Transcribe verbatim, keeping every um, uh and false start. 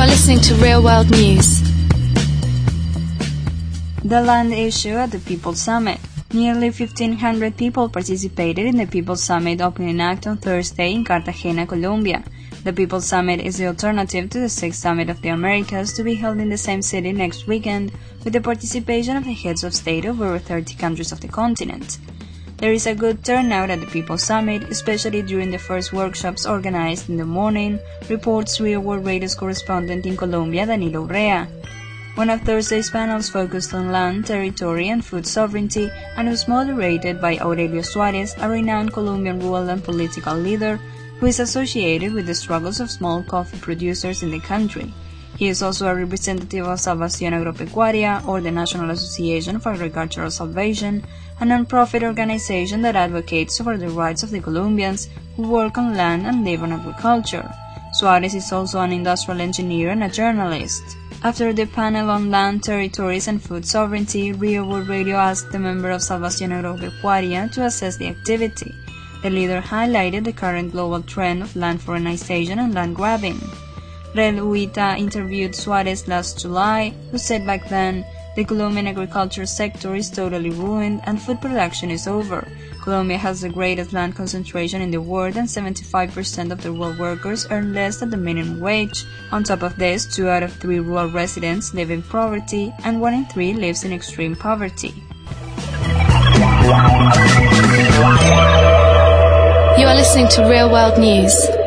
are listening to Real World News. The land issue at the People's Summit. Nearly fifteen hundred people participated in the People's Summit opening act on Thursday in Cartagena, Colombia. The People's Summit is the alternative to the Sixth Summit of the Americas to be held in the same city next weekend, with the participation of the heads of state of over thirty countries of the continent. There is a good turnout at the People's Summit, especially during the first workshops organized in the morning, reports Real World Radio's correspondent in Colombia, Danilo Urrea. One of Thursday's panels focused on land, territory, and food sovereignty and was moderated by Aurelio Suarez, a renowned Colombian rural and political leader who is associated with the struggles of small coffee producers in the country. He is also a representative of Salvación Agropecuaria, or the National Association for Agricultural Salvation, a non-profit organization that advocates for the rights of the Colombians who work on land and live on agriculture. Suarez is also an industrial engineer and a journalist. After the panel on land, territories, and food sovereignty, Real World Radio asked the member of Salvación Agropecuaria to assess the activity. The leader highlighted the current global trend of land foreignization and land grabbing. Rel Uita interviewed Suarez last July, who said back then, "The Colombian agriculture sector is totally ruined and food production is over. Colombia has the greatest land concentration in the world and seventy-five percent of the rural workers earn less than the minimum wage. On top of this, two out of three rural residents live in poverty and one in three lives in extreme poverty." You are listening to Real World News.